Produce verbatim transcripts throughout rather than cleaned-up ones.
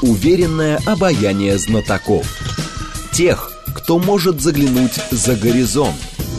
уверенное обаяние знатоков. Тех, кто может заглянуть за горизонт.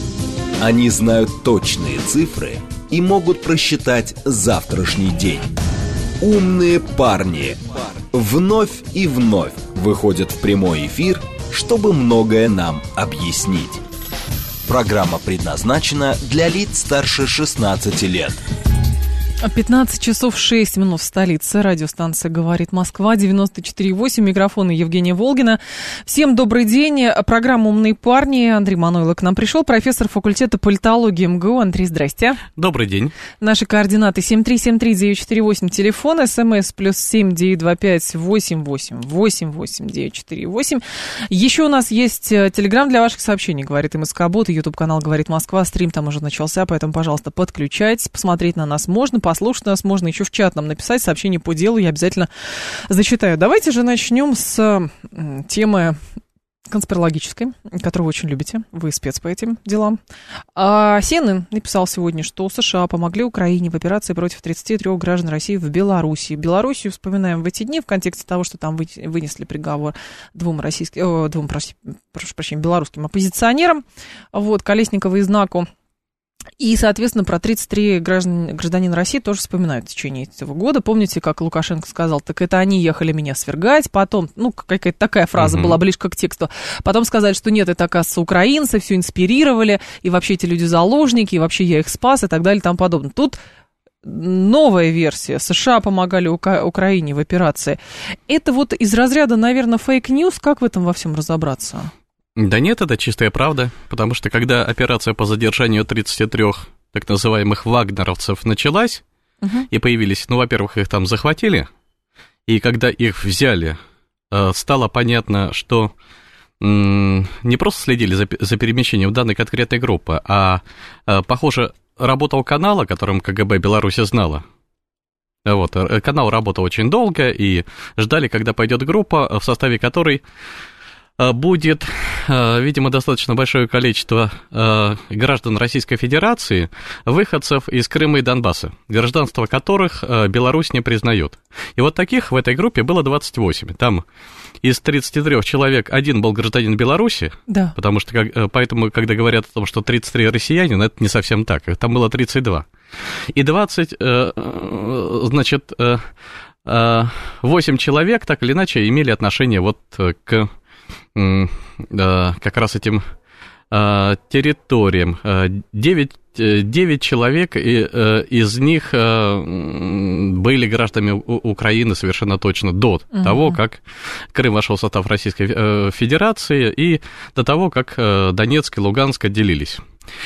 Они знают точные цифры и могут просчитать завтрашний день. Умные парни вновь и вновь выходят в прямой эфир, чтобы многое нам объяснить. Программа предназначена для лиц старше шестнадцати лет. пятнадцать часов шесть минут в столице. Радиостанция «Говорит Москва», девяносто четыре и восемь. Микрофон Евгения Волгина. Всем добрый день. Программа «Умные парни». Андрей Манойло к нам пришел, профессор факультета политологии эм гэ у. Андрей, здрасте. Добрый день. Наши координаты семь три семь три девять четыре восемь, телефон, смс плюс семь девять два пять восемь восемь восемь восемь девять четыре восемь. Еще у нас есть телеграм для ваших сообщений, говорит МСК-бот, ютуб-канал «Говорит Москва», стрим там уже начался, поэтому, пожалуйста, подключайтесь, посмотреть на нас можно, послушать нас можно, еще в чат нам написать сообщение по делу, я обязательно зачитаю. Давайте же начнем с темы конспирологической, которую вы очень любите, вы спец по этим делам. А си эн эн написал сегодня, что США помогли Украине в операции против тридцати трёх граждан России в Беларуси. Белоруссию вспоминаем в эти дни в контексте того, что там вынесли приговор двум российским, о, двум, прошу, прошу прощения, белорусским оппозиционерам, вот, Колесникову и Знаку. И, соответственно, про тридцать три граждан, гражданина России тоже вспоминают в течение этого года. Помните, как Лукашенко сказал, так это они ехали меня свергать, потом, ну, какая-то такая фраза угу. была ближе к тексту. Потом сказали, что нет, это, оказывается, украинцы, все инспирировали, и вообще эти люди заложники, и вообще я их спас, и так далее, и тому подобное. Тут новая версия. США помогали Ука- Украине в операции. Это вот из разряда, наверное, фейк-ньюс. Как в этом во всем разобраться? Да нет, это чистая правда, потому что когда операция по задержанию тридцати трёх так называемых вагнеровцев началась, uh-huh. и появились, ну, во-первых, их там захватили, и когда их взяли, стало понятно, что не просто следили за, за перемещением данной конкретной группы, а, похоже, работал канал, о котором ка гэ бэ Беларуси знала. Вот, канал работал очень долго, и ждали, когда пойдет группа, в составе которой будет, видимо, достаточно большое количество граждан Российской Федерации, выходцев из Крыма и Донбасса, гражданство которых Беларусь не признает. И вот таких в этой группе было двадцать восемь. Там из тридцати трёх человек один был гражданин Беларуси, да. потому что, поэтому, когда говорят о том, что тридцать три россиянина, это не совсем так, там было тридцать два. И двадцать, значит, восемь человек, так или иначе, имели отношение вот к как раз этим территориям. Девять, девять человек, и из них были гражданами Украины совершенно точно до uh-huh. того, как Крым вошел в состав Российской Федерации, и до того, как Донецк и Луганск отделились.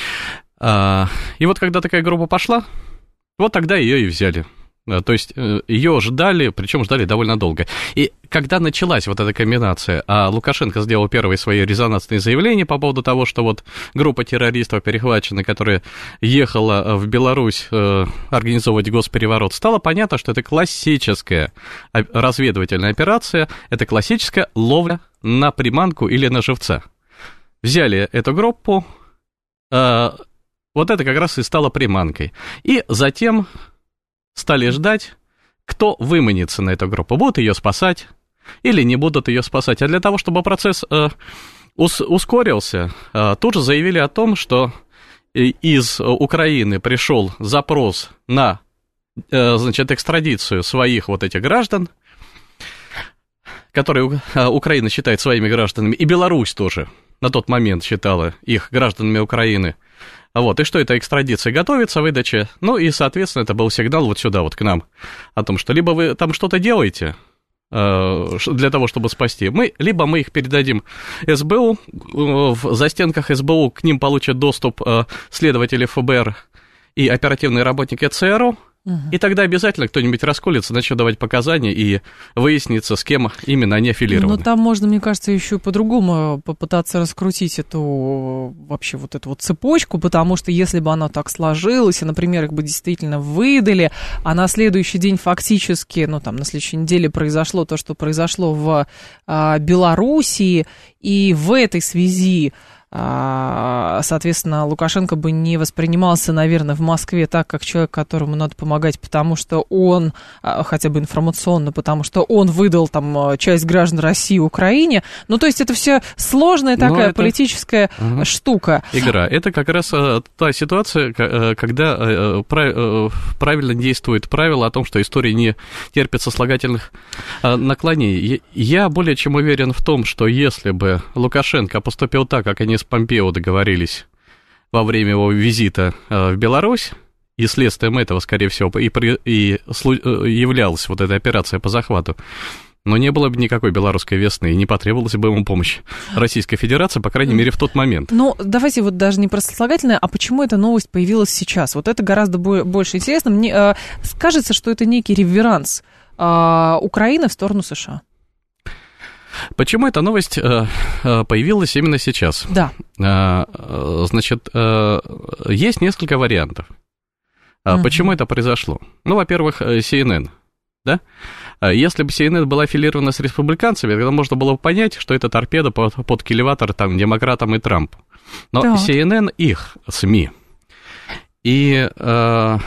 И вот когда такая группа пошла, вот тогда ее и взяли. То есть ее ждали, причем ждали довольно долго. И когда началась вот эта комбинация, а Лукашенко сделал первые свои резонансные заявления по поводу того, что вот группа террористов перехвачена, которая ехала в Беларусь организовывать госпереворот, стало понятно, что это классическая разведывательная операция, это классическая ловля на приманку или на живца. Взяли эту группу, вот это как раз и стало приманкой. И затем стали ждать, кто выманится на эту группу. Будут ее спасать или не будут ее спасать. А для того, чтобы процесс э, ус- ускорился, э, тут же заявили о том, что из Украины пришел запрос на э, значит, экстрадицию своих вот этих граждан, которые э, Украина считает своими гражданами, и Беларусь тоже на тот момент считала их гражданами Украины. Вот, и что эта экстрадиция готовится, выдача, ну и, соответственно, это был сигнал вот сюда, вот к нам, о том, что либо вы там что-то делаете э, для того, чтобы спасти, мы, либо мы их передадим эс бэ у, в застенках эс бэ у к ним получат доступ э, следователи эф бэ эр и оперативные работники цэ эр у, угу. и тогда обязательно кто-нибудь расколется, начнет давать показания и выяснится, с кем именно они аффилированы. Но там можно, мне кажется, еще по-другому попытаться раскрутить эту вообще вот эту вот цепочку, потому что если бы она так сложилась, и, например, их бы действительно выдали, а на следующий день фактически, ну там на следующей неделе произошло то, что произошло в а, Белоруссии, и в этой связи соответственно, Лукашенко бы не воспринимался, наверное, в Москве так, как человек, которому надо помогать, потому что он, хотя бы информационно, потому что он выдал там часть граждан России Украине. Ну, то есть это все сложная такая это... политическая угу. штука. Игра. Это как раз та ситуация, когда правильно действует правило о том, что история не терпит сослагательных наклонений. Я более чем уверен в том, что если бы Лукашенко поступил так, как они с Помпео договорились во время его визита в Беларусь, и следствием этого, скорее всего, и, и являлась вот эта операция по захвату, но не было бы никакой белорусской весны, и не потребовалась бы ему помощь Российской Федерации, по крайней мере, в тот момент. Ну, давайте вот даже не про сослагательное, а почему эта новость появилась сейчас? Вот это гораздо больше интересно. Мне э, кажется, что это некий реверанс э, Украины в сторону США. Почему эта новость э, появилась именно сейчас? Да. Э, значит, э, есть несколько вариантов. Э, uh-huh. Почему это произошло? Ну, во-первых, си эн эн, да? Если бы си эн эн была аффилирована с республиканцами, тогда можно было бы понять, что это торпеда под, под кильватор там, демократам и Трампу. Но да. си эн эн их СМИ. И э,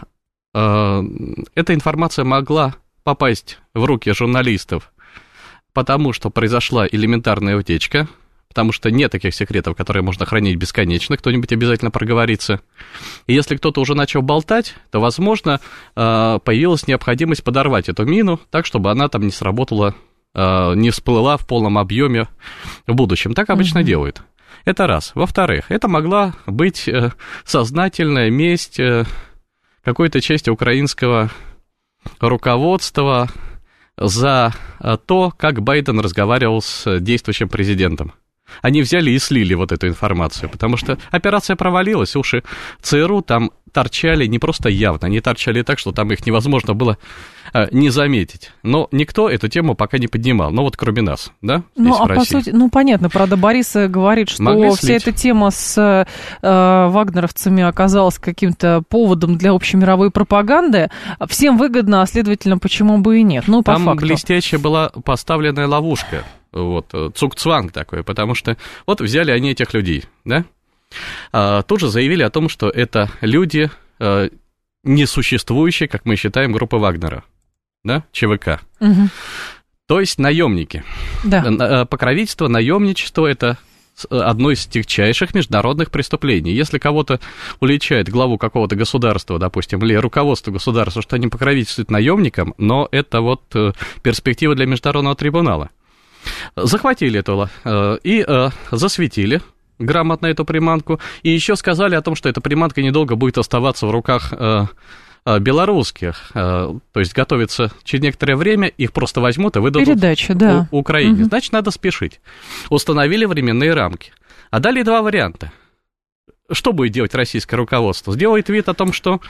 э, эта информация могла попасть в руки журналистов, потому что произошла элементарная утечка, потому что нет таких секретов, которые можно хранить бесконечно, кто-нибудь обязательно проговорится. И если кто-то уже начал болтать, то, возможно, появилась необходимость подорвать эту мину так, чтобы она там не сработала, не всплыла в полном объеме в будущем. Так обычно mm-hmm. делают. Это раз. Во-вторых, это могла быть сознательная месть какой-то части украинского руководства за то, как Байден разговаривал с действующим президентом. Они взяли и слили вот эту информацию, потому что операция провалилась, уши ЦРУ там торчали не просто явно, они торчали так, что там их невозможно было а, не заметить. Но никто эту тему пока не поднимал, ну вот кроме нас, да, ну, здесь а в России. По сути, ну понятно, правда, Борис говорит, что вся эта тема с э, вагнеровцами оказалась каким-то поводом для общемировой пропаганды. Всем выгодно, а следовательно, почему бы и нет. Ну, по там факту. Блестящая была поставленная ловушка. Вот, цугцванг такой, потому что вот взяли они этих людей, да, а, тут же заявили о том, что это люди, а, несуществующие, как мы считаем, группы Вагнера, да, ЧВК, угу. То есть наемники. Да. Покровительство, наемничество – это одно из тягчайших международных преступлений. Если кого-то уличает главу какого-то государства, допустим, или руководство государства, что они покровительствуют наемникам, но это вот перспектива для международного трибунала. Захватили это и э, засветили грамотно эту приманку, и еще сказали о том, что эта приманка недолго будет оставаться в руках э, э, белорусских, э, то есть готовится через некоторое время, их просто возьмут и выдадут Передача, да. у- Украине. Угу. Значит, надо спешить. Установили временные рамки. А дали два варианта. Что будет делать российское руководство? Сделает вид о том, что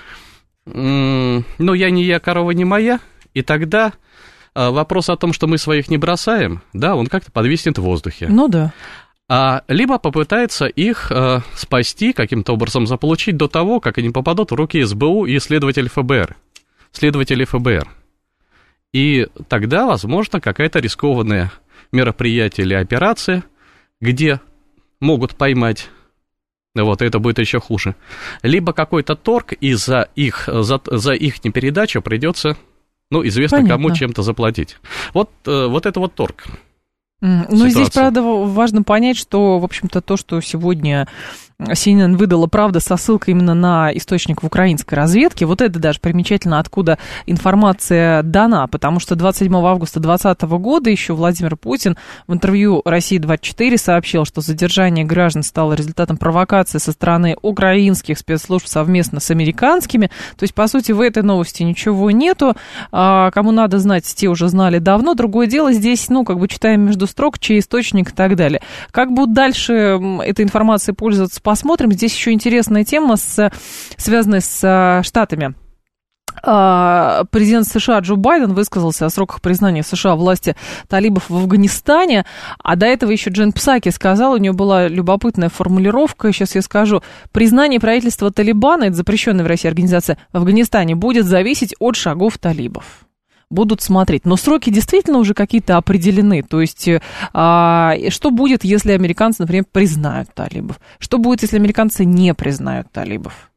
м- ну, я не я, корова не моя, и тогда... Вопрос о том, что мы своих не бросаем, да, он как-то подвиснет в воздухе. Ну да. А, либо попытается их э, спасти, каким-то образом заполучить до того, как они попадут в руки эс бэ у и следователей эф бэ эр. Следователей эф бэ эр. И тогда, возможно, какая-то рискованная мероприятие или операция, где могут поймать, вот, это будет еще хуже. Либо какой-то торг, и за их, за, за их непередачу придется... Ну, известно, Понятно. Кому чем-то заплатить. Вот, вот это вот торг. Mm. Ну, здесь, правда, важно понять, что, в общем-то, то, что сегодня си эн эн выдала, правда, со ссылкой именно на источник в украинской разведке, вот это даже примечательно, откуда информация дана, потому что двадцать седьмого августа двадцатого года еще Владимир Путин в интервью «Россия двадцать четыре» сообщил, что задержание граждан стало результатом провокации со стороны украинских спецслужб совместно с американскими, то есть, по сути, в этой новости ничего нету, а кому надо знать, те уже знали давно, другое дело здесь, ну, как бы читаем между строк, чей источник и так далее. Как будут дальше этой информацией пользоваться, посмотрим. Здесь еще интересная тема, с, связанная с Штатами. Президент США Джо Байден высказался о сроках признания в США власти талибов в Афганистане, а до этого еще Джен Псаки сказал, у нее была любопытная формулировка, сейчас я скажу: признание правительства Талибана, это запрещенная в России организация, в Афганистане будет зависеть от шагов талибов. будут смотреть. Но сроки действительно уже какие-то определены. То есть, а, что будет, если американцы, например, признают талибов? Что будет, если американцы не признают талибов?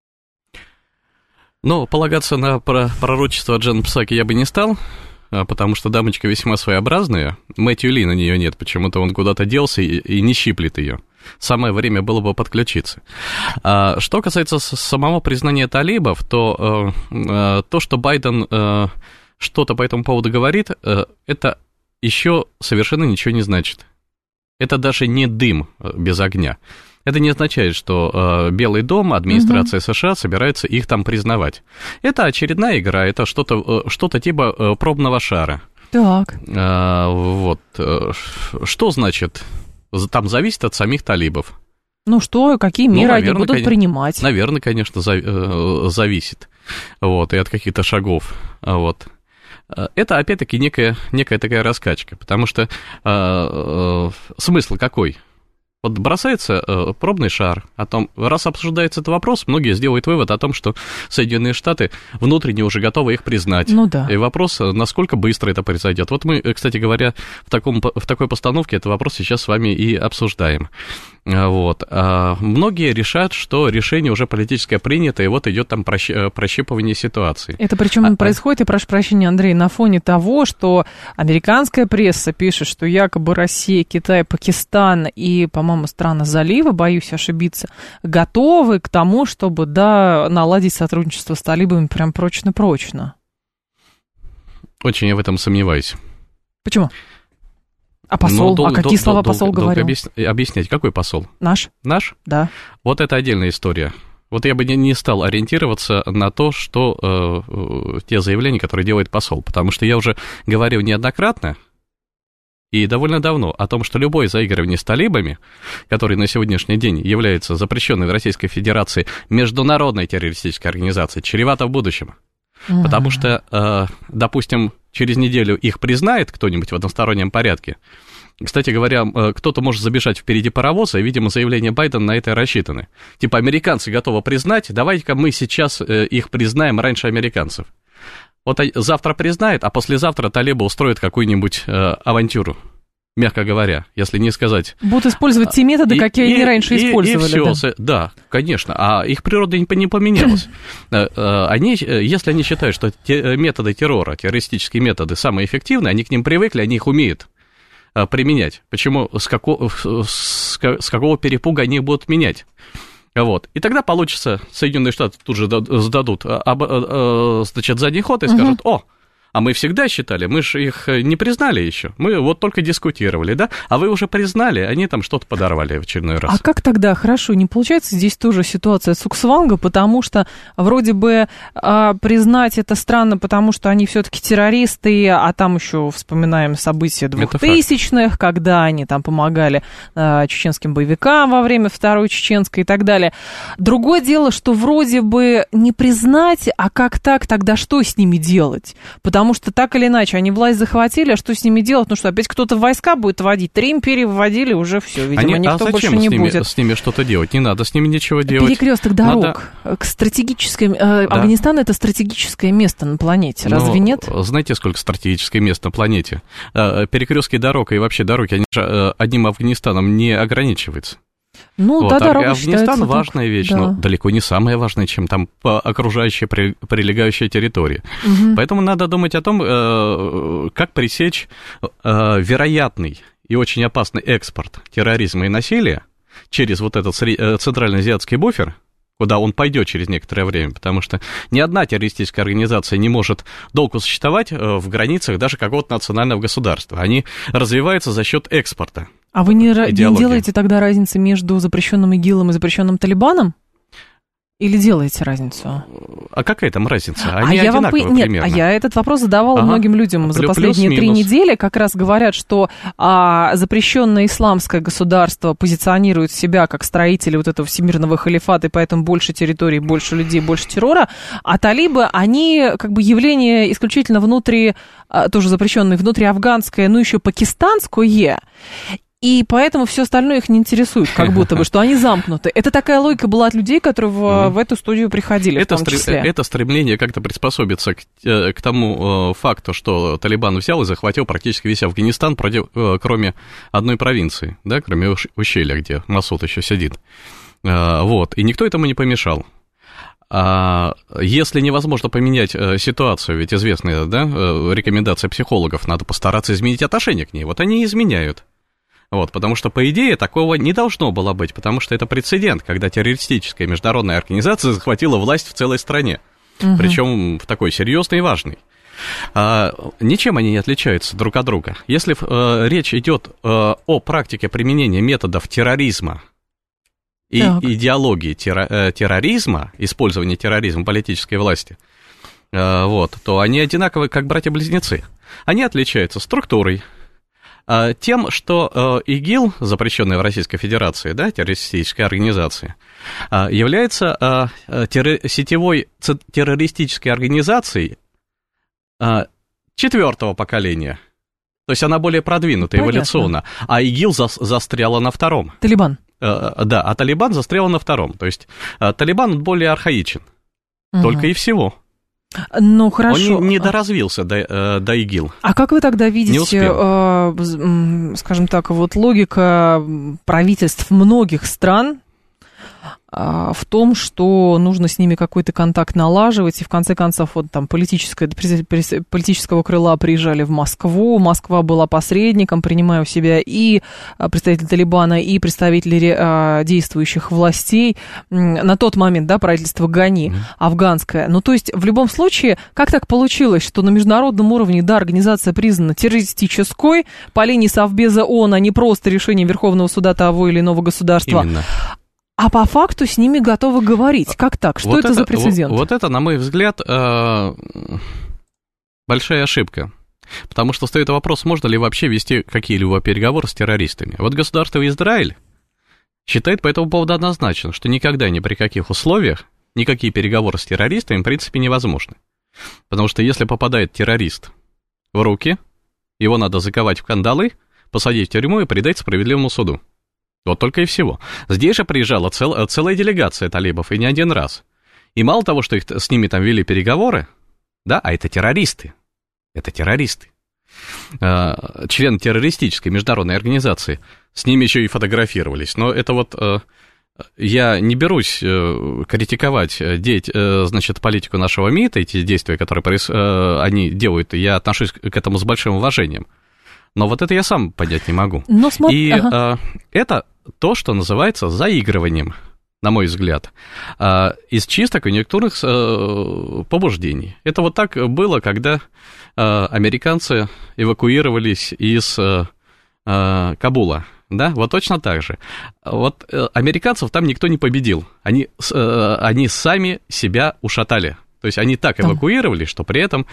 Ну, полагаться на пророчество Джен Псаки я бы не стал, потому что дамочка весьма своеобразная. Мэтью Ли на нее нет, почему-то он куда-то делся и, и не щиплет ее. Самое время было бы подключиться. А, что касается самого признания талибов, то э, то, что Байден э, что-то по этому поводу говорит, э, это еще совершенно ничего не значит. Это даже не дым без огня. Это не означает, что э, Белый дом, администрация угу. США собирается их там признавать. Это очередная игра, это что-то, э, что-то типа э, пробного шара. Так. Э, вот. Что значит? Там зависит от самих талибов. Ну что, какие меры ну, наверное, они будут конечно, принимать? Наверное, конечно, за, э, зависит. Вот, и от каких-то шагов. Вот. Это, опять-таки, некая, некая такая раскачка, потому что э, э, смысл какой? Вот бросается э, пробный шар о том, раз обсуждается этот вопрос, многие сделают вывод о том, что Соединенные Штаты внутренне уже готовы их признать. Ну да. И вопрос, насколько быстро это произойдет. Вот мы, кстати говоря, в, таком, в такой постановке этот вопрос сейчас с вами и обсуждаем. Вот. А многие решат, что решение уже политическое принято, и вот идет там прощ... прощипывание ситуации. Это причем а, происходит, и прошу прощения, Андрей, на фоне того, что американская пресса пишет, что якобы Россия, Китай, Пакистан и, по-моему, страны залива, боюсь ошибиться, готовы к тому, чтобы, да, наладить сотрудничество с талибами прям прочно-прочно. Очень я в этом сомневаюсь. Почему? А посол? Дол- а какие дол- слова дол- посол дол- говорил? Объяс- объяснять, какой посол? Наш. Наш? Да. Вот это отдельная история. Вот я бы не, не стал ориентироваться на то, что э, те заявления, которые делает посол, потому что я уже говорил неоднократно и довольно давно о том, что любое заигрывание с талибами, который на сегодняшний день является запрещенной в Российской Федерации международной террористической организацией, чревато в будущем. Mm-hmm. Потому что, э, допустим, через неделю их признает кто-нибудь в одностороннем порядке. Кстати говоря, кто-то может забежать впереди паровоза, и, видимо, заявления Байдена на это и рассчитаны. Типа, американцы готовы признать, давайте-ка мы сейчас их признаем раньше американцев. Вот завтра признает, а послезавтра талибы устроят какую-нибудь э, авантюру, мягко говоря, если не сказать. Будут использовать те методы, и, какие и, они раньше и, использовали. И все, да? да, конечно, а их природа не, не поменялась. Они, если они считают, что те, методы террора, террористические методы самые эффективные, они к ним привыкли, они их умеют применять. Почему, с какого, с, с какого перепуга они их будут менять? Вот. И тогда получится, Соединенные Штаты тут же сдадут значит, задний ход и скажут, о, а мы всегда считали, мы же их не признали еще, мы вот только дискутировали, да, а вы уже признали, они там что-то подорвали в очередной раз. А как тогда, хорошо, не получается здесь тоже ситуация Цукцванга, потому что вроде бы а, признать это странно, потому что они все-таки террористы, а там еще вспоминаем события двухтысячных, когда они там помогали а, чеченским боевикам во время Второй Чеченской и так далее. Другое дело, что вроде бы не признать, а как так, тогда что с ними делать? Потому Потому что так или иначе они власть захватили, а что с ними делать? Ну что, опять кто-то войска будет водить? Три империи вводили, уже все, видимо, они, никто а больше не с ними, будет. с ними что-то делать? Не надо с ними ничего делать. Перекресток дорог. Надо... К стратегической... Да. Афганистан — это стратегическое место на планете, разве Но, нет? Знаете, сколько стратегическое место на планете? Перекрестки дорог и вообще дороги, они же одним Афганистаном не ограничиваются. Ну, вот, да, дорога Афганистан важная так, вещь, да. но далеко не самая важная, чем там окружающая, прилегающая территория. Угу. Поэтому надо думать о том, как пресечь вероятный и очень опасный экспорт терроризма и насилия через вот этот центральноазиатский буфер, куда он пойдет через некоторое время, потому что ни одна террористическая организация не может долго существовать в границах даже какого-то национального государства. Они развиваются за счет экспорта. А вы не, не делаете тогда разницы между запрещенным ИГИЛом и запрещенным Талибаном? Или делаете разницу? А какая там разница? Они а я вам по... Нет, примерно. а я этот вопрос задавала ага. многим людям за Плюс, последние три недели. Как раз говорят, что а, запрещенное исламское государство позиционирует себя как строители вот этого всемирного халифата, и поэтому больше территорий, больше людей, больше террора. А талибы, они как бы явление исключительно внутри, тоже запрещенное, внутриафганское, ну еще пакистанское. и поэтому все остальное их не интересует, как будто бы, что они замкнуты. Это такая логика была от людей, которые в, mm-hmm. в эту студию приходили, это в том числе. Стр... Это стремление как-то приспособиться к, к тому э, факту, что Талибан взял и захватил практически весь Афганистан, против, э, кроме одной провинции, да, кроме ущелья, где Масуд еще сидит. Э, вот, и никто этому не помешал. А если невозможно поменять э, ситуацию, ведь известная, да, э, рекомендация психологов, надо постараться изменить отношение к ней. Вот они и изменяют. Вот, потому что, по идее, такого не должно было быть, потому что это прецедент, когда террористическая международная организация захватила власть в целой стране, угу. причем в такой серьезной и важной. А, ничем они не отличаются друг от друга. Если э, речь идет э, о практике применения методов терроризма, и так. идеологии террор, э, терроризма, использования терроризма политической власти, э, вот, то они одинаковы, как братья-близнецы. Они отличаются структурой, э, тем, что э, ИГИЛ, запрещенная в Российской Федерации, да, террористическая организация, э, является э, террор, сетевой террористической организацией э, четвертого поколения. То есть она более продвинутая, понятно. Эволюционно, а ИГИЛ за, застряла на втором. Талибан. Да, а Талибан застрял на втором. То есть Талибан более архаичен. Угу. Только и всего. Ну, хорошо. Он не, не доразвился до, до ИГИЛ. А как вы тогда видите, э, скажем так, вот логика правительств многих стран в том, что нужно с ними какой-то контакт налаживать, и в конце концов вот там политическое, политического крыла приезжали в Москву, Москва была посредником, принимая у себя и представителей Талибана, и представителей действующих властей, на тот момент, да, правительство Гани, mm-hmm. афганское. Ну, то есть, в любом случае, как так получилось, что на международном уровне, да, организация признана террористической, по линии Совбеза ООН, а не просто решение Верховного суда того или иного государства. Именно. А по факту с ними готовы говорить. Как так? Что вот это, это за прецедент? Вот, вот это, на мой взгляд, большая ошибка. Потому что стоит вопрос, можно ли вообще вести какие-либо переговоры с террористами. Вот государство Израиль считает по этому поводу однозначно, что никогда ни при каких условиях никакие переговоры с террористами, в принципе, невозможны. Потому что если попадает террорист в руки, его надо заковать в кандалы, посадить в тюрьму и предать справедливому суду. Вот только и всего. Здесь же приезжала цел, целая делегация талибов, и не один раз. И мало того, что их, с ними там вели переговоры, да, а это террористы. Это террористы. Э, члены террористической международной организации. С ними еще и фотографировались. Но это вот... Э, я не берусь э, критиковать деять, э, значит, политику нашего МИДа, эти действия, которые проис, э, они делают, я отношусь к этому с большим уважением. Но вот это я сам понять не могу. Но смотри, и ага. э, это то, что называется заигрыванием, на мой взгляд, э, из чисто конъюнктурных э, побуждений. Это вот так было, когда э, американцы эвакуировались из э, э, Кабула. Да, вот точно так же. Вот э, американцев там никто не победил. Они, э, они сами себя ушатали. То есть они так эвакуировались, что при этом...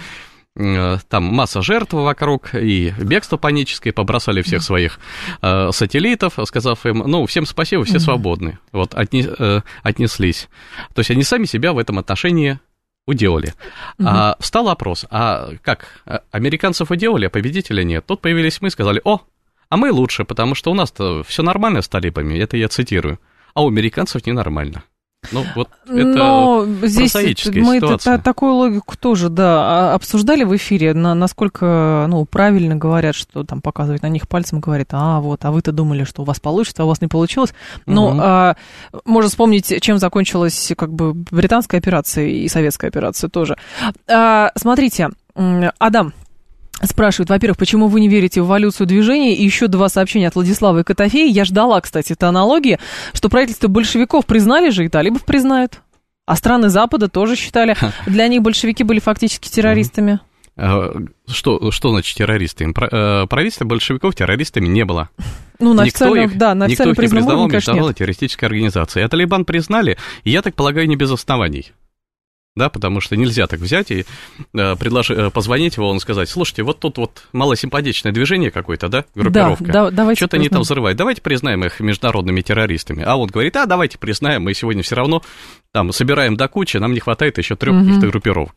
Там масса жертв вокруг, и бегство паническое, побросали всех своих э, сателлитов, сказав им, ну, всем спасибо, все свободны. Вот, отне, э, отнеслись. То есть они сами себя в этом отношении уделали. А, встал вопрос, а как, американцев уделали, а победителя нет? Тут появились мы, сказали, о, а мы лучше, потому что у нас-то все нормально с талибами, это я цитирую, а у американцев ненормально. Ну, вот это но здесь мы ситуация. Это, такую логику тоже, да, обсуждали в эфире, на, насколько, ну, правильно говорят, что там показывают на них пальцем, говорят, а, вот, а вы-то думали, что у вас получится, а у вас не получилось. Но угу. а, можно вспомнить, чем закончилась, как бы, британская операция и советская операция тоже. А, смотрите, Адам спрашивает, во-первых, почему вы не верите в эволюцию движения? И еще два сообщения от Владислава и Котофея. Я ждала, кстати, этой аналогии, что правительство большевиков признали же, и талибов признают. А страны Запада тоже считали. Для них большевики были фактически террористами. Что, что значит террористы? Правительство большевиков террористами не было. Ну, на никто их, да, на никто их не признавал международной террористической организацией. А Талибан признали, и я так полагаю, не без оснований. Да, потому что нельзя так взять и э, предложить, позвонить его, он сказать, слушайте, вот тут вот малосимпатичное движение какое-то, да, группировка, да, да, что-то они там взрывают, давайте признаем их международными террористами. А он говорит, а давайте признаем, мы сегодня все равно там собираем до кучи, нам не хватает еще трех угу. каких-то группировок.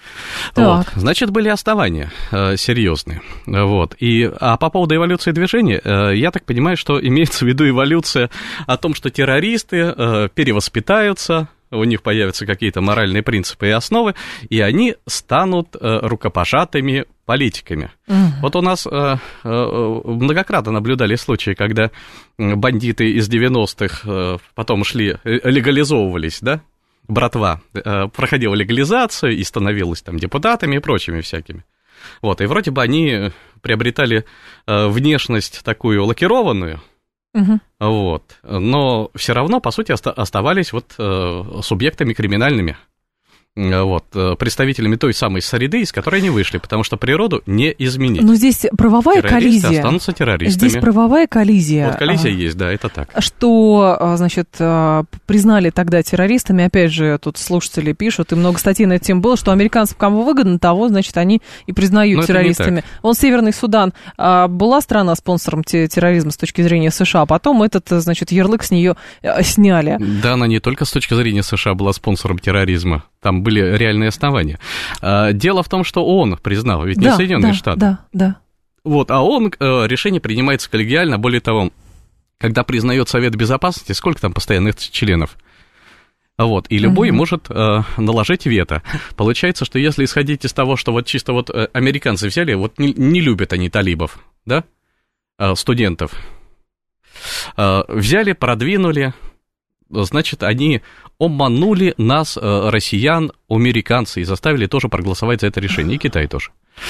Вот. Значит, были основания э, серьезные. Вот. И, а по поводу эволюции движения, э, я так понимаю, что имеется в виду эволюция о том, что террористы э, перевоспитаются, у них появятся какие-то моральные принципы и основы, и они станут э, рукопожатыми политиками. Угу. Вот у нас э, э, многократно наблюдали случаи, когда бандиты из девяностых э, потом шли, легализовывались, да? Братва э, проходила легализацию и становилась там депутатами и прочими всякими. Вот, и вроде бы они приобретали э, внешность такую лакированную, угу. Вот, но все равно, по сути, оста- оставались вот э, субъектами криминальными. Вот, представителями той самой среды, из которой они вышли, потому что природу не изменить. Но здесь правовая Террористы коллизия. Останутся террористами. Здесь правовая коллизия. Вот коллизия а, есть, да, это так. Что, значит, признали тогда террористами, опять же, тут слушатели пишут, и много статей на эту тему было, что американцам кому выгодно, того, значит, они и признают но террористами. Вон Северный Судан была страна спонсором терроризма с точки зрения США, а потом этот, значит, ярлык с нее сняли. Да, она не только с точки зрения США была спонсором терроризма. Там были реальные основания. Дело в том, что ООН признал, ведь не да, Соединенные да, Штаты. Да, да. Вот, а ООН решение принимается коллегиально. Более того, когда признает Совет Безопасности, сколько там постоянных членов? Вот, и любой угу. может э, наложить вето. Получается, что если исходить из того, что вот чисто вот американцы взяли, вот не, не любят они талибов, да, э, студентов, э, взяли, продвинули, значит, они обманули нас, россиян, американцы, и заставили тоже проголосовать за это решение, и Китай тоже.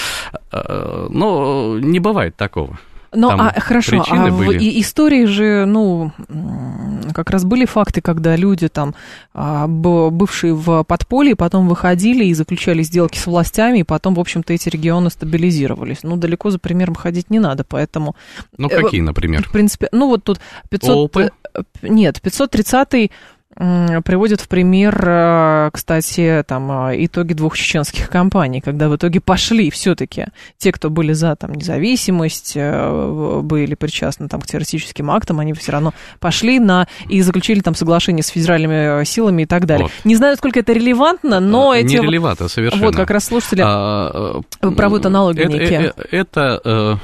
Но не бывает такого. Ну, а хорошо, а в и истории же, ну, как раз были факты, когда люди там, бывшие в подполье, потом выходили и заключали сделки с властями, и потом, в общем-то, эти регионы стабилизировались. Ну, далеко за примером ходить не надо, поэтому... Ну, какие, например? В принципе, ну, вот тут пятьсот... ООП? Нет, пятьсот тридцатый приводит в пример, кстати, там, итоги двух чеченских кампаний, когда в итоге пошли все-таки те, кто были за там, независимость, были причастны там, к террористическим актам, они все равно пошли на и заключили там соглашение с федеральными силами и так далее. Вот. Не знаю, сколько это релевантно, но эти... Нерелевантно совершенно. Вот, как раз слушатели а, проводят аналогии это, некие. Это, это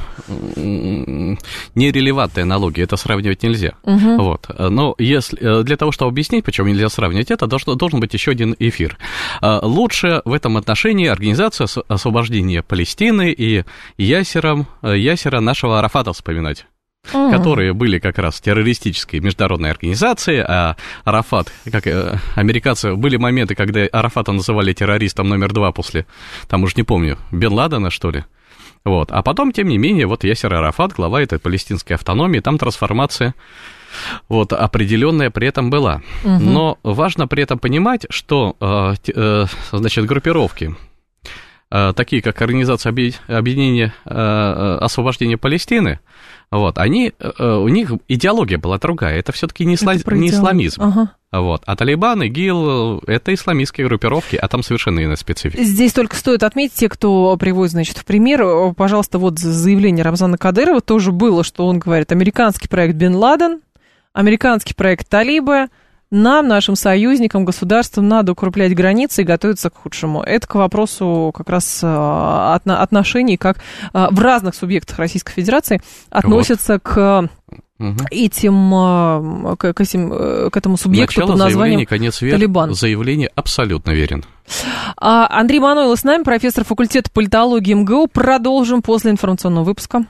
э, нерелевантные аналогии, это сравнивать нельзя. Угу. Вот. Но если, для того, чтобы объяснить, почему нельзя сравнивать это, должен, должен быть еще один эфир. Лучше в этом отношении Организация освобождения Палестины и Ясера, Ясера нашего Арафата вспоминать. Mm. Которые были как раз террористической международной организацией, а Арафат, как американцы, были моменты, когда Арафата называли террористом номер два после, там уж не помню, Бен Ладена, что ли. Вот. А потом, тем не менее, вот Ясер Арафат, глава этой палестинской автономии, там трансформация вот, определенная при этом была. Угу. Но важно при этом понимать, что э, э, значит, группировки, э, такие как Организация Объединения э, Освобождения Палестины, вот, они, э, у них идеология была другая. Это все-таки не, исла... не исламизм. Ага. Вот. А Талибан, ИГИЛ – это исламистские группировки, а там совершенно иная специфика. Здесь только стоит отметить, те, кто приводит, значит, в пример, пожалуйста, вот заявление Рамзана Кадырова тоже было, что он говорит, американский проект Бен Ладен, американский проект Талибы, нам, нашим союзникам, государствам надо укреплять границы и готовиться к худшему. Это к вопросу как раз отношений, как в разных субъектах Российской Федерации относятся вот. к... Угу. Этим, к, к, этим, к этому субъекту Начало под названием конец верен, Талибан. Заявление абсолютно верен. А, Андрей Мануйлов с нами, профессор факультета политологии МГУ. Продолжим после информационного выпуска.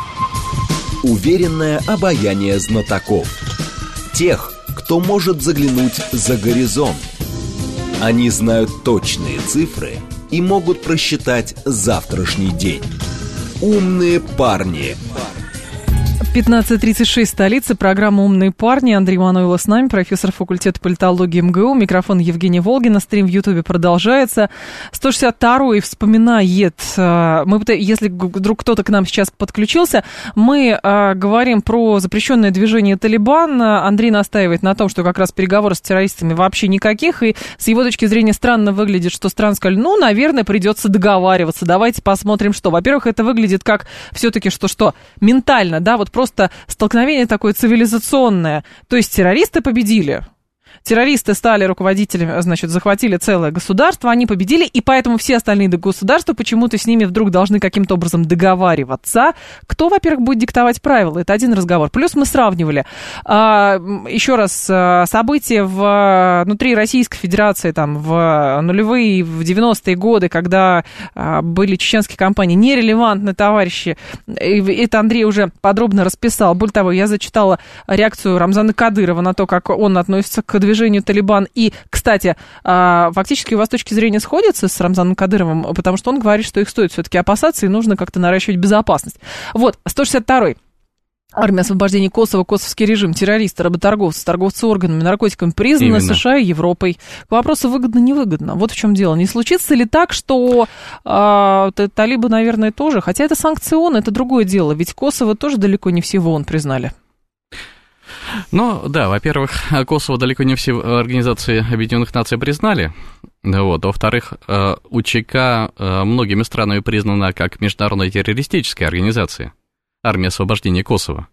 Уверенное обаяние знатоков. Тех, кто может заглянуть за горизонт. Они знают точные цифры и могут просчитать завтрашний день. Умные парни. пятнадцать тридцать шесть, столица, программа «Умные парни». Андрей Мануйлов с нами, профессор факультета политологии МГУ. Микрофон Евгения Волгина. Стрим в Ютубе продолжается. сто шестьдесят второй вспоминает. Мы, если вдруг кто-то к нам сейчас подключился, мы а, говорим про запрещенное движение «Талибан». Андрей настаивает на том, что как раз переговоры с террористами вообще никаких. И с его точки зрения странно выглядит, что страны сказали, ну, наверное, придется договариваться. Давайте посмотрим, что. Во-первых, это выглядит как все-таки что-что ментально, да, вот просто столкновение такое цивилизационное. То есть террористы победили. террористы стали руководителями, значит, захватили целое государство, они победили, и поэтому все остальные государства почему-то с ними вдруг должны каким-то образом договариваться. Кто, во-первых, будет диктовать правила? Это один разговор. Плюс мы сравнивали, а, еще раз, события в, внутри Российской Федерации там, в нулевые, в девяностые годы, когда а, были чеченские кампании, нерелевантны, товарищи. Это Андрей уже подробно расписал. Более того, я зачитала реакцию Рамзана Кадырова на то, как он относится к движению «Талибан». И, кстати, фактически у вас точки зрения сходятся с Рамзаном Кадыровым, потому что он говорит, что их стоит все-таки опасаться и нужно как-то наращивать безопасность. Вот, сто шестьдесят второй. Армия освобождения Косово, косовский режим, террористы, работорговцы, торговцы органами, наркотиками признаны Именно. США и Европой. К вопросу выгодно-невыгодно. Вот в чем дело. Не случится ли так, что э, талибы, наверное, тоже, хотя это санкционно, это другое дело, ведь Косово тоже далеко не все в ООН признали. Ну, да, во-первых, Косово далеко не все организации Объединенных Наций признали. Вот. Во-вторых, УЧК многими странами признана как международная террористическая организация. Армия освобождения Косово.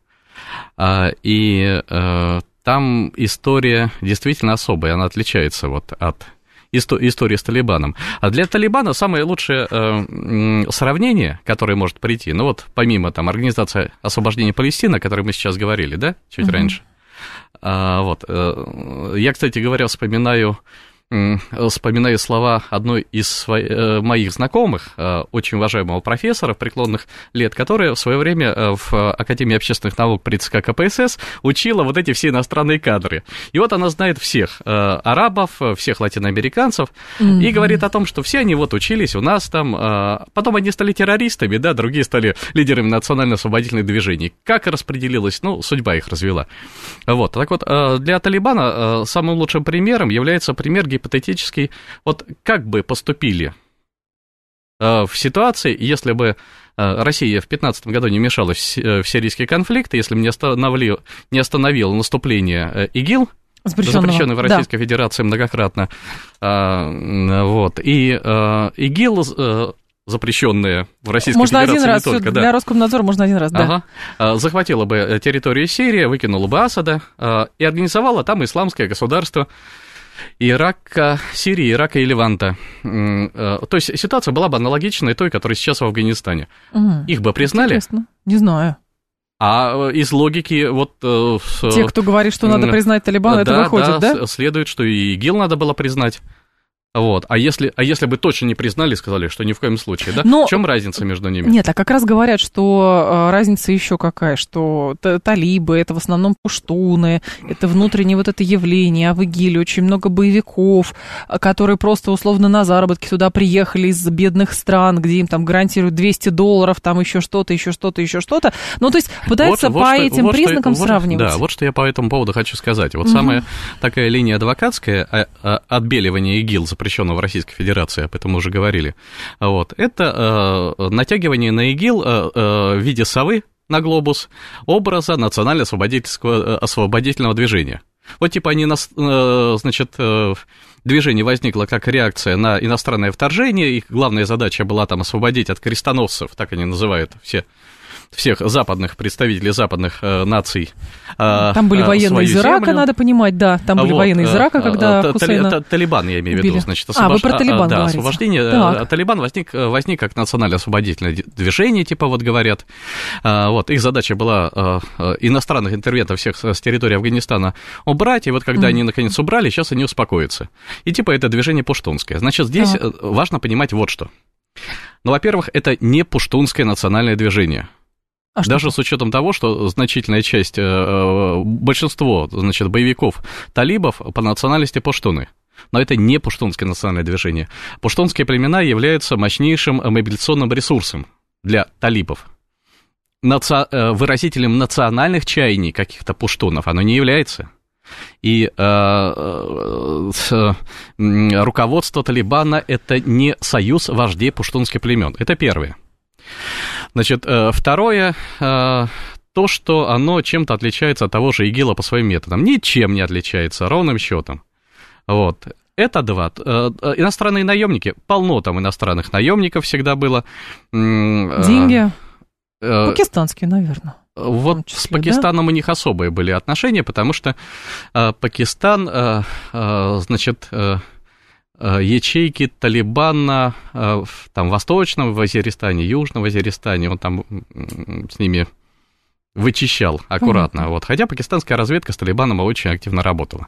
И там история действительно особая, она отличается вот от истории с Талибаном. А для Талибана самое лучшее сравнение, которое может прийти, ну вот помимо там Организации освобождения Палестины, о которой мы сейчас говорили, да, чуть uh-huh. раньше. Вот. Я, кстати говоря, вспоминаю... Вспоминаю слова одной из своих, моих знакомых, очень уважаемого профессора преклонных лет, которая в свое время в Академии общественных наук при ЦК КПСС учила вот эти все иностранные кадры. И вот она знает всех арабов, всех латиноамериканцев, mm-hmm. и говорит о том, что все они вот учились у нас там, потом они стали террористами, да, другие стали лидерами национально-освободительных движений. Как распределилось? Ну, судьба их развела. Вот. Так вот, для Талибана самым лучшим примером является пример гипотетический, вот как бы поступили э, в ситуации, если бы э, Россия в две тысячи пятнадцатом году не мешалась в сирийский конфликт, если бы не остановила, не остановила наступление э, ИГИЛ, запрещенный в Российской да. Федерации многократно, э, вот, и э, ИГИЛ... Э, запрещенные в Российской можно Федерации. Можно один раз, не только, для да. Роскомнадзора можно один раз, да. Ага. Захватила бы территорию Сирии, выкинула бы Асада и организовала там исламское государство Ирака, Сирии, Ирака и Леванта. То есть ситуация была бы аналогичной той, которая сейчас в Афганистане. Угу. Их бы признали? Интересно. Не знаю. А из логики вот... Те, кто говорит, что надо признать Талибан, да, это выходит, да? Да, следует, что и ИГИЛ надо было признать. Вот. А если, а если бы точно не признали, сказали, что ни в коем случае, да? Но... В чем разница между ними? Нет, а как раз говорят, что разница еще какая, что талибы, это в основном пуштуны, это внутреннее вот это явление, а в ИГИЛе очень много боевиков, которые просто условно на заработки туда приехали из бедных стран, где им там гарантируют двести долларов, там еще что-то, еще что-то, еще что-то. Ну, то есть пытаются вот, по вот этим что, признакам вот, сравнивать. Да, вот что я по этому поводу хочу сказать. Вот угу. самая такая линия адвокатская, отбеливание ИГИЛ, запрещенного в Российской Федерации, об этом мы уже говорили, вот, это э, натягивание на ИГИЛ э, э, в виде совы на глобус образа национально-освободительного освободительного движения. Вот типа они, э, значит, э, движение возникло как реакция на иностранное вторжение, их главная задача была там освободить от крестоносцев, так они называют все, всех западных представителей западных э, наций. Э, там были военные из Ирака, землю. Надо понимать, да, там были вот, военные из Ирака, когда э, Хусейна... Талибан, я имею в виду, значит, освобож... а, вы про Талибан да, освобождение. Так. Талибан возник, возник как национально-освободительное движение, типа вот говорят. Вот, их задача была иностранных интервентов всех с территории Афганистана убрать, и вот когда mm. они наконец убрали, сейчас они успокоятся. И типа это движение пуштунское. Значит, здесь так. важно понимать вот что. Ну, во-первых, это не пуштунское национальное движение. А Даже что? С учетом того, что значительная часть, большинство, значит, боевиков талибов по национальности пуштуны. Но это не пуштунское национальное движение. Пуштунские племена являются мощнейшим мобилизационным ресурсом для талибов. Наци... Выразителем национальных чаяний каких-то пуштунов оно не является. И э, э, руководство Талибана – это не союз вождей пуштунских племен. Это первое. Значит, второе, то, что оно чем-то отличается от того же ИГИЛа по своим методам. Ничем не отличается, ровным счетом. Вот. Это два. Иностранные наемники, полно там иностранных наемников всегда было. Деньги? Пакистанские, наверное. Вот числе, с Пакистаном да? у них особые были отношения, потому что э, Пакистан, э, э, значит, э, э, ячейки Талибана э, в там, Восточном Вазиристане, Южном Вазиристане, он там э, с ними вычищал аккуратно. Mm-hmm. Вот, хотя пакистанская разведка с Талибаном очень активно работала.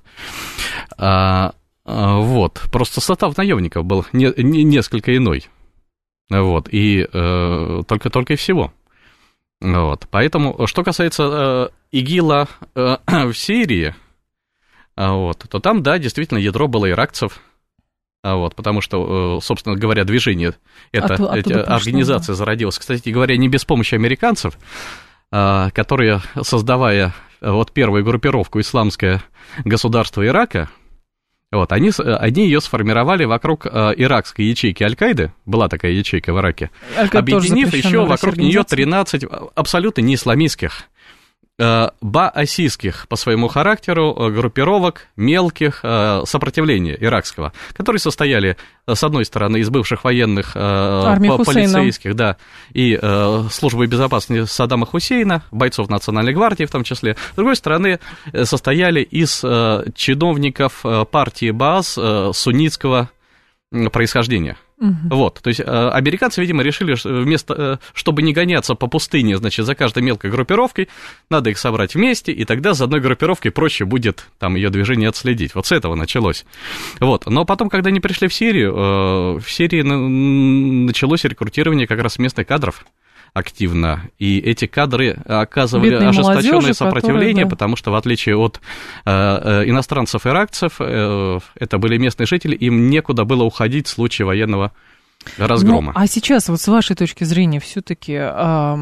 А, а, вот, просто состав наемников был не, не, несколько иной. Вот, и э, только-только и всего. Вот, поэтому, что касается э, ИГИЛа э, в Сирии, э, вот, то там, да, действительно, ядро было иракцев, э, вот, потому что, э, собственно говоря, движение, эта Оттуда, оттуда пришло, организация да. зародилась, кстати говоря, не без помощи американцев, э, которые, создавая вот первую группировку «Исламское государство Ирака», вот, они, они ее сформировали вокруг э, иракской ячейки Аль-Каиды, была такая ячейка в Ираке, объединив еще вокруг нее тринадцать абсолютно не исламистских, э, баасистских по своему характеру э, группировок мелких э, сопротивления иракского, которые состояли, с одной стороны, из бывших военных э, по- полицейских, да, и э, службы безопасности Саддама Хусейна, бойцов Национальной гвардии в том числе, с другой стороны, состояли из э, чиновников э, партии Баас э, суннитского происхождения. Угу. Вот, то есть э, американцы, видимо, решили, что вместо, э, чтобы не гоняться по пустыне, значит, за каждой мелкой группировкой, надо их собрать вместе, и тогда за одной группировкой проще будет там ее движение отследить. Вот с этого началось. Вот, но потом, когда они пришли в Сирию, э, в Сирии началось рекрутирование как раз местных кадров активно, и эти кадры оказывали бедные ожесточенное молодежи, сопротивление, которые, да. потому что, в отличие от э, э, иностранцев-иракцев, э, это были местные жители, им некуда было уходить в случае военного разгрома. Ну, а сейчас, вот с вашей точки зрения, все-таки э,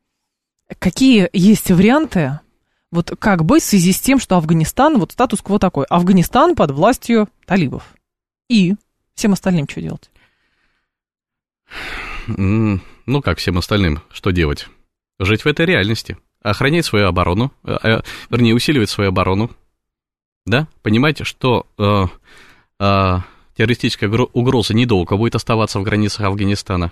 какие есть варианты, вот как быть в связи с тем, что Афганистан, вот статус-кво такой, Афганистан под властью талибов, и всем остальным что делать? Ну, как всем остальным, что делать? Жить в этой реальности, охранять свою оборону, э, вернее, усиливать свою оборону, да, понимаете, что э, э, террористическая угроза недолго будет оставаться в границах Афганистана,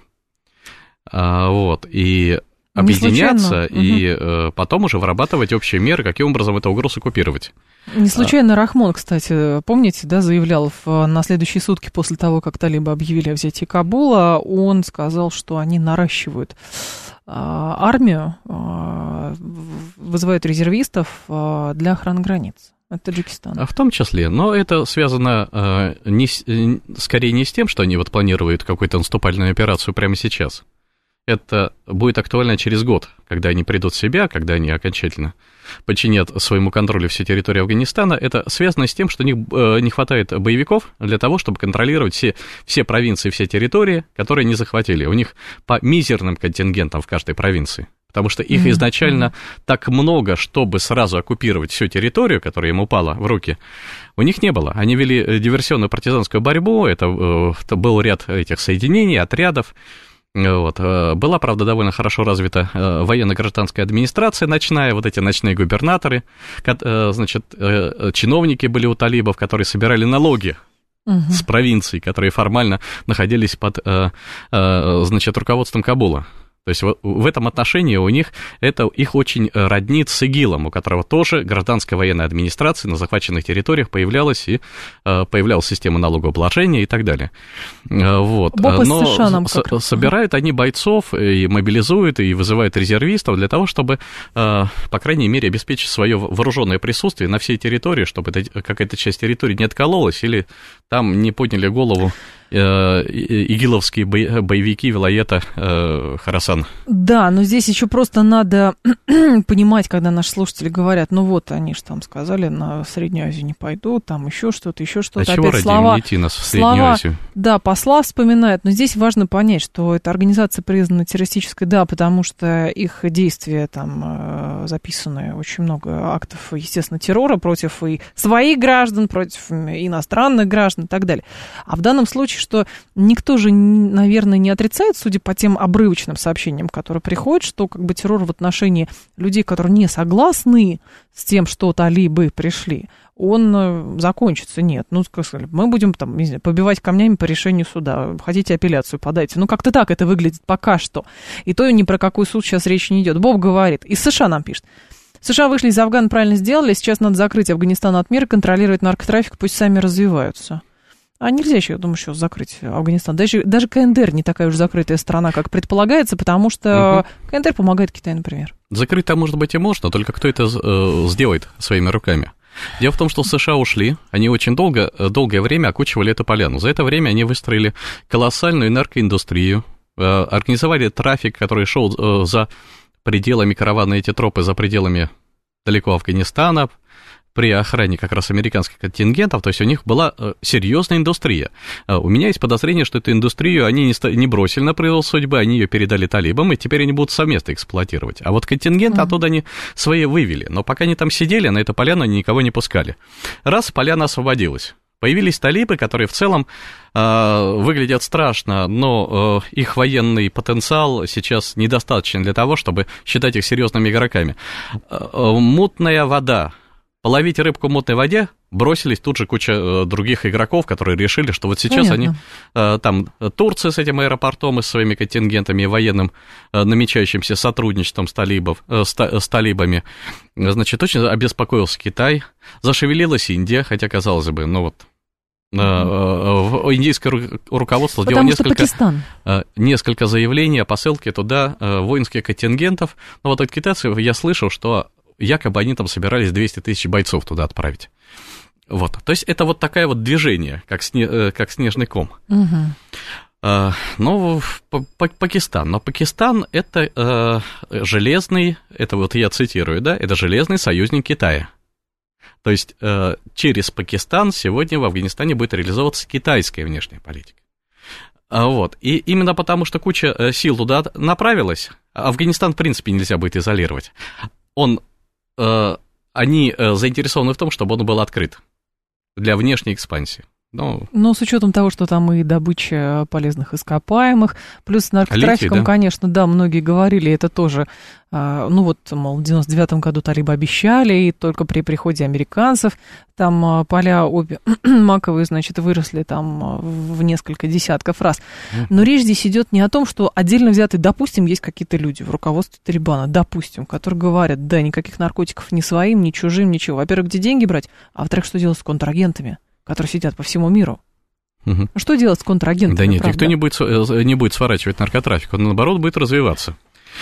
э, вот, и объединяться, и угу. э, потом уже вырабатывать общие меры, каким образом эту угрозу купировать. Не случайно Рахмон, кстати, помните, да, заявлял в, на следующие сутки после того, как талибы объявили о взятии Кабула, он сказал, что они наращивают а, армию, а, вызывают резервистов а, для охраны границ от Таджикистана. В том числе, но это связано а, не с, скорее не с тем, что они вот планируют какую-то наступательную операцию прямо сейчас. Это будет актуально через год, когда они придут в себя, когда они окончательно подчинят своему контролю всю территорию Афганистана. Это связано с тем, что у них не хватает боевиков для того, чтобы контролировать все, все провинции, все территории, которые они захватили. У них по мизерным контингентам в каждой провинции, потому что их mm-hmm. изначально так много, чтобы сразу оккупировать всю территорию, которая им упала в руки, у них не было. Они вели диверсионную партизанскую борьбу, это, это был ряд этих соединений, отрядов. Вот. Была, правда, довольно хорошо развита военно-гражданская администрация ночная, вот эти ночные губернаторы, значит, чиновники были у талибов, которые собирали налоги угу. с провинций, которые формально находились под, значит, руководством Кабула. То есть в этом отношении у них это их очень роднит с ИГИЛом, у которого тоже гражданская военная администрация на захваченных территориях появлялась, и появлялась система налогообложения и так далее. Вот. Но США нам как раз. Собирают они бойцов и мобилизуют, и вызывают резервистов для того, чтобы, по крайней мере, обеспечить свое вооруженное присутствие на всей территории, чтобы какая-то часть территории не откололась или там не подняли голову игиловские боевики вилоета Хорасан. Да, но здесь еще просто надо понимать, когда наши слушатели говорят, ну вот, они же там сказали, на Среднюю Азию не пойдут, там еще что-то, еще что-то. А чего ради им идти нас в Среднюю слова, Азию? Да, посла вспоминают, но здесь важно понять, что эта организация признана террористической, да, потому что их действия там записаны, очень много актов, естественно, террора против и своих граждан, против иностранных граждан, и так далее. А в данном случае, что никто же, наверное, не отрицает, судя по тем обрывочным сообщениям, которые приходят, что как бы террор в отношении людей, которые не согласны с тем, что талибы пришли, он закончится. Нет, ну, как сказали, мы будем там, не знаю, побивать камнями по решению суда. Хотите апелляцию, подайте. Ну, как-то так это выглядит пока что. И то ни про какой суд сейчас речи не идет. Боб говорит, из США нам пишет. США вышли из Афгана, правильно сделали, сейчас надо закрыть Афганистан от мира, контролировать наркотрафик, пусть сами развиваются. А нельзя еще, я думаю, еще закрыть Афганистан. Даже, даже КНДР не такая уж закрытая страна, как предполагается, потому что угу. КНДР помогает Китаю, например. Закрыть там, может быть, и можно, только кто это э, сделает своими руками? Дело в том, что США ушли, они очень долго, долгое время окучивали эту поляну. За это время они выстроили колоссальную наркоиндустрию, организовали трафик, который шел за пределами каравана, эти тропы за пределами далеко Афганистана, при охране как раз американских контингентов, то есть у них была серьезная индустрия. У меня есть подозрение, что эту индустрию они не бросили на произвол судьбы, они ее передали талибам, и теперь они будут совместно эксплуатировать. А вот контингенты mm-hmm. оттуда они свои вывели, но пока они там сидели, на эту поляну они никого не пускали. Раз поляна освободилась, появились талибы, которые в целом э, выглядят страшно, но э, их военный потенциал сейчас недостаточен для того, чтобы считать их серьезными игроками. Э, э, мутная вода. Половить рыбку в мутной воде, бросились тут же куча э, других игроков, которые решили, что вот сейчас Понятно. они, э, там, Турция с этим аэропортом и с своими контингентами и военным э, намечающимся сотрудничеством с, талибов, э, с, с талибами, значит, очень обеспокоился Китай, зашевелилась Индия, хотя, казалось бы, ну вот, э, э, индийское ру- руководство Потому сделало несколько, э, несколько заявлений о посылке туда э, воинских контингентов, но вот от китайцев я слышал, что якобы они там собирались двести тысяч бойцов туда отправить. Вот. То есть это вот такое вот движение, как, сне, как снежный ком. Угу. А, ну, Пакистан. Но Пакистан – это а, железный, это вот я цитирую, да, это железный союзник Китая. То есть а, через Пакистан сегодня в Афганистане будет реализовываться китайская внешняя политика. А, вот. И именно потому, что куча сил туда направилась, Афганистан, в принципе, нельзя будет изолировать. Он они заинтересованы в том, чтобы он был открыт для внешней экспансии. Ну, Но с учетом того, что там и добыча полезных ископаемых, плюс с наркотрафиком, да? Конечно, да, многие говорили, это тоже, ну вот, мол, в девяносто девятом году талибы обещали, и только при приходе американцев там поля обе маковые, значит, выросли там в несколько десятков раз. Но речь здесь идет не о том, что отдельно взятые, допустим, есть какие-то люди в руководстве Талибана, допустим, которые говорят, да, никаких наркотиков ни своим, ни чужим, ничего. Во-первых, где деньги брать, а во-вторых, что делать с контрагентами, которые сидят по всему миру. Угу. Что делать с контрагентами? Да нет, правда? Никто не будет, не будет сворачивать наркотрафик, он, наоборот, будет развиваться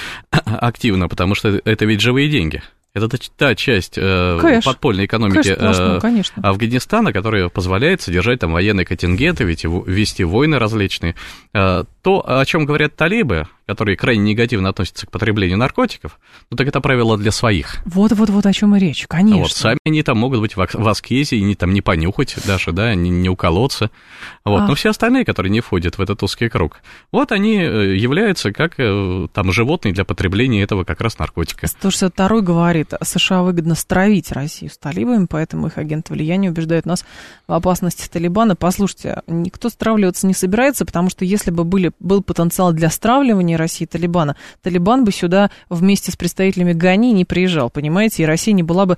активно, потому что это ведь живые деньги. Это та часть э, подпольной экономики э, Афганистана, которая позволяет содержать там военные контингенты, ведь вести войны различные. Э, то, о чем говорят талибы, которые крайне негативно относятся к потреблению наркотиков, ну так это правило для своих. Вот-вот-вот о чем и речь, конечно. Вот, сами они там могут быть в аскезе, и не, там, не понюхать даже, да, не, не уколоться. Вот. А. Но все остальные, которые не входят в этот узкий круг, вот они являются как там животные для потребления этого как раз наркотика. сто шестьдесят второй говорит, США выгодно стравить Россию с талибами, поэтому их агенты влияния убеждают нас в опасности Талибана. Послушайте, никто стравливаться не собирается, потому что если бы были, был потенциал для стравливания России и Талибана, Талибан бы сюда вместе с представителями ГАНИ не приезжал, понимаете, и Россия не была бы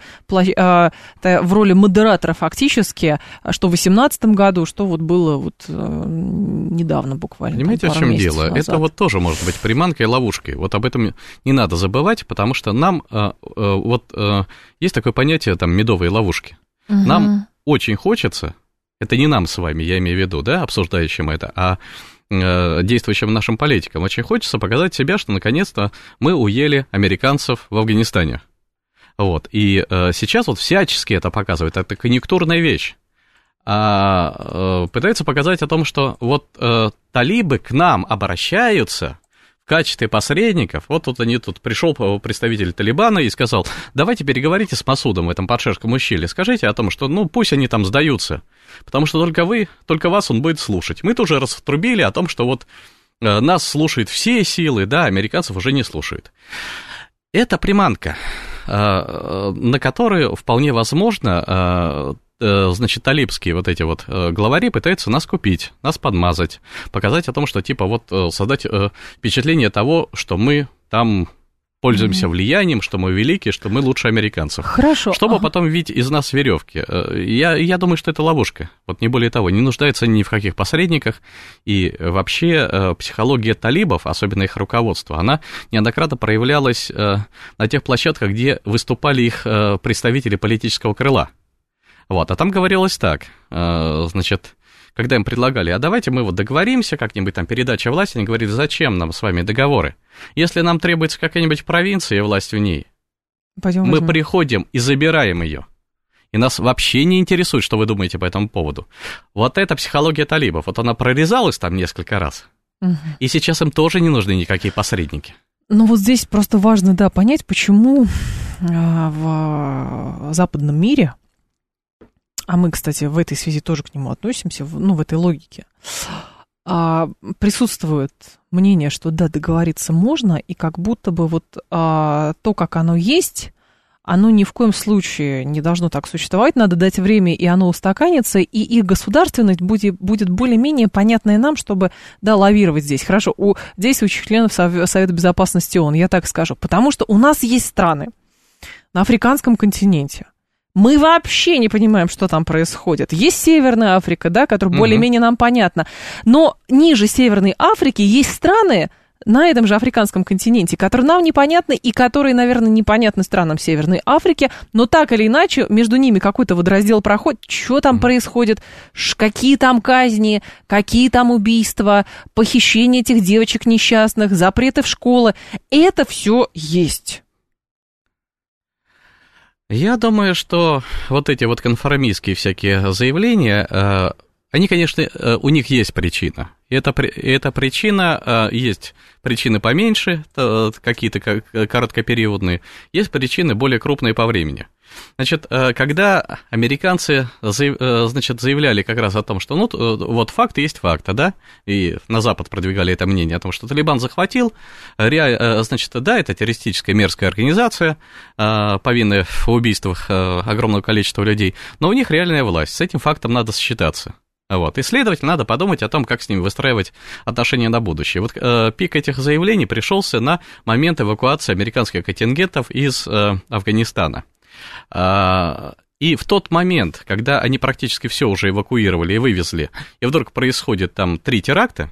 в роли модератора фактически, что в восемнадцатом году, что вот было вот недавно буквально. Понимаете, там, в чем дело? назад. Это вот тоже может быть приманкой и ловушкой. Вот об этом не надо забывать, потому что нам вот есть такое понятие, там, медовые ловушки. Угу. Нам очень хочется, это не нам с вами, я имею в виду, да, обсуждающим это, а действующим нашим политикам, очень хочется показать себя, что наконец-то мы уели американцев в Афганистане. Вот. И э, сейчас вот всячески это показывает, это конъюнктурная вещь. А, э, пытаются показать о том, что вот э, талибы к нам обращаются в качестве посредников. Вот тут они, тут пришел представитель Талибана и сказал, давайте переговорите с Масудом в этом Падшерском ущелье, скажите о том, что, ну, пусть они там сдаются, потому что только вы, только вас он будет слушать. Мы тоже раструбили о том, что вот э, нас слушают все силы, да, американцев уже не слушают. Это приманка, э, на которую вполне возможно значит, талибские вот эти вот главари пытаются нас купить, нас подмазать, показать о том, что, типа, вот создать впечатление того, что мы там пользуемся влиянием, что мы великие, что мы лучше американцев. Хорошо. Чтобы ага. потом видеть из нас веревки. Я, я думаю, что это ловушка. Вот не более того. Не нуждаются ни в каких посредниках. И вообще психология талибов, особенно их руководство, она неоднократно проявлялась на тех площадках, где выступали их представители политического крыла. Вот. А там говорилось так, значит... Когда им предлагали, а давайте мы вот договоримся, как-нибудь там передача власти, они говорили, зачем нам с вами договоры? Если нам требуется какая-нибудь провинция и власть в ней, Пойдем мы возьмем. приходим и забираем ее. И нас вообще не интересует, что вы думаете по этому поводу. Вот эта психология талибов, вот она прорезалась там несколько раз, угу. и сейчас им тоже не нужны никакие посредники. Ну вот здесь просто важно, да, понять, почему в западном мире... А мы, кстати, в этой связи тоже к нему относимся, ну, в этой логике. А, присутствует мнение, что да, договориться можно, и как будто бы вот а, то, как оно есть, оно ни в коем случае не должно так существовать, надо дать время, и оно устаканится, и их государственность будет, будет более-менее понятная нам, чтобы, да, лавировать здесь. Хорошо, у действующих членов Совета Безопасности ООН, я так скажу, потому что у нас есть страны на африканском континенте, мы вообще не понимаем, что там происходит. Есть Северная Африка, да, которая uh-huh. более-менее нам понятна. Но ниже Северной Африки есть страны на этом же африканском континенте, которые нам непонятны и которые, наверное, непонятны странам Северной Африки. Но так или иначе, между ними какой-то водораздел проходит. Что там uh-huh. происходит? Какие там казни? Какие там убийства? Похищение этих девочек несчастных? Запреты в школы? Это все есть. Я думаю, что вот эти вот конформистские всякие заявления, они, конечно, у них есть причина. И эта, эта причина, есть причины поменьше, какие-то короткопериодные, есть причины более крупные по времени. Значит, когда американцы, значит, заявляли как раз о том, что, ну, вот факт есть факт, да, и на Запад продвигали это мнение о том, что Талибан захватил, значит, да, это террористическая мерзкая организация, повинная в убийствах огромного количества людей, но у них реальная власть, с этим фактом надо считаться. Вот. И, следовательно, надо подумать о том, как с ними выстраивать отношения на будущее. Вот э, пик этих заявлений пришелся на момент эвакуации американских контингентов из э, Афганистана. Э, и в тот момент, когда они практически все уже эвакуировали и вывезли, и вдруг происходит там три теракта,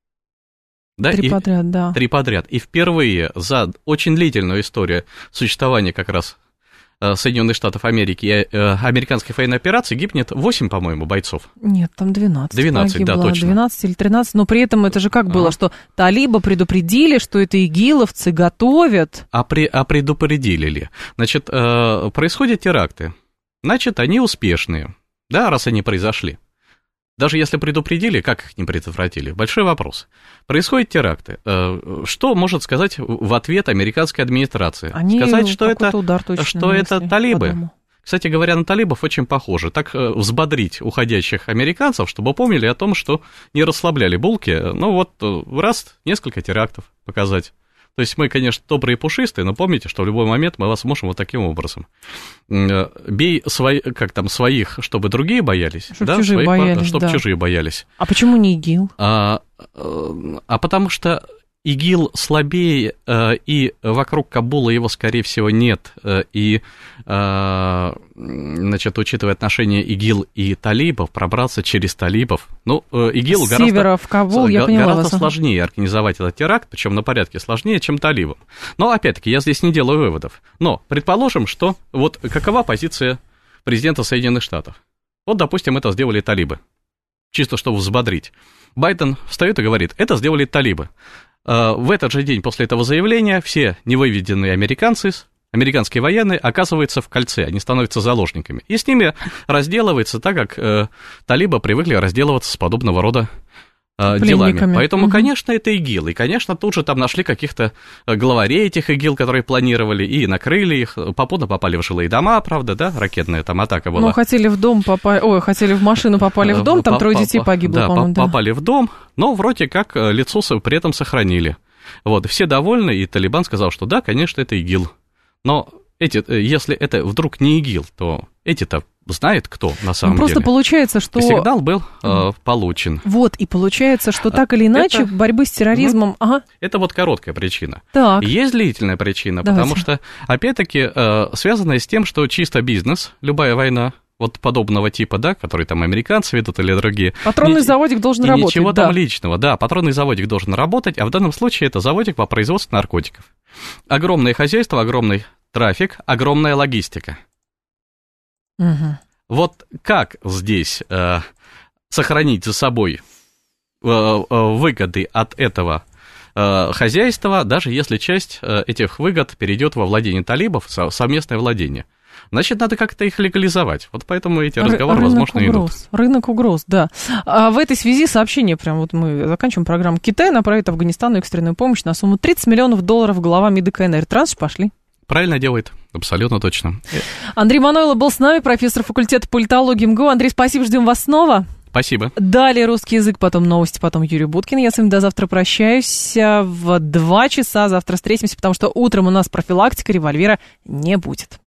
да, три и, подряд, да. Три подряд. И впервые за очень длительную историю существования как раз Соединенных Штатов Америки и американских военных операций гибнет восемь, по-моему, бойцов. Нет, там двенадцать. двенадцать, да, точно. двенадцать или тринадцать, но при этом это же как было, а. что талибы предупредили, что это игиловцы готовят. А, при, а предупредили ли? Значит, происходят теракты, значит, они успешные, да, раз они произошли. Даже если предупредили, как их не предотвратили? Большой вопрос. Происходят теракты. Что может сказать в ответ американская администрация? Они сказать, что это, удар точно что это талибы. Кстати говоря, на талибов очень похоже. Так взбодрить уходящих американцев, чтобы помнили о том, что не расслабляли булки. Ну вот, раз, несколько терактов показать. То есть мы, конечно, добрые и пушистые, но помните, что в любой момент мы вас можем вот таким образом. Бей свои, как там, своих, чтобы другие боялись. Чтобы да, чужие своих, боялись, чтобы да. чужие боялись. А почему не ИГИЛ? А, а потому что ИГИЛ слабее, и вокруг Кабула его, скорее всего, нет. И, значит, учитывая отношения ИГИЛ и талибов, пробраться через талибов, ну, ИГИЛ гораздо, севера в Кабул, я поняла гораздо вас. сложнее организовать этот теракт, причем на порядке сложнее, чем талибам. Но, опять-таки, я здесь не делаю выводов. Но предположим, что вот какова позиция президента Соединенных Штатов. Вот, допустим, это сделали талибы, чисто чтобы взбодрить. Байден встает и говорит, это сделали талибы. В этот же день после этого заявления все невыведенные американцы, американские военные, оказываются в кольце, они становятся заложниками. И с ними разделывается так, как э, талибы привыкли разделываться с подобного рода э, делами. Поэтому, угу. конечно, это ИГИЛ. И, конечно, тут же там нашли каких-то главарей этих ИГИЛ, которые планировали, и накрыли их. Попутно попали в жилые дома, правда, да, ракетная там атака была. Ну, хотели в дом попасть, ой, хотели в машину, попали в дом, там трое детей погибло, да, по-моему. Да, попали в дом, но вроде как лицо при этом сохранили. Вот, все довольны, и Талибан сказал, что да, конечно, это ИГИЛ. Но эти, если это вдруг не ИГИЛ, то эти-то знает, кто на самом ну, просто деле. Просто получается, что... Сигнал был э, получен. Вот, и получается, что так или иначе это... борьбы с терроризмом... Ну, ага. Это вот короткая причина. Так. Есть длительная причина, Давайте. Потому что, опять-таки, э, связанная с тем, что чисто бизнес, любая война, вот подобного типа, да, которые там американцы ведут или другие. Патронный ни, заводик должен и работать, ничего да. там личного, да, патронный заводик должен работать, а в данном случае это заводик по производству наркотиков. Огромное хозяйство, огромный трафик, огромная логистика. Угу. Вот как здесь э, сохранить за собой э, э, выгоды от этого э, хозяйства, даже если часть э, этих выгод перейдет во владение талибов, со, совместное владение? Значит, надо как-то их легализовать. Вот поэтому эти разговоры, Рынок возможно, угроз. идут. Рынок угроз, да. А в этой связи сообщение, прям вот мы заканчиваем программу. Китай направит Афганистану экстренную помощь на сумму тридцать миллионов долларов. Глава МИДа КНР. Транш пошли. Правильно делает, абсолютно точно. Андрей Манойло был с нами, профессор факультета политологии МГУ. Андрей, спасибо, ждем вас снова. Спасибо. Далее русский язык, потом новости, потом Юрий Буткин. Я с вами до завтра прощаюсь. В два часа завтра встретимся, потому что утром у нас профилактика револьвера не будет.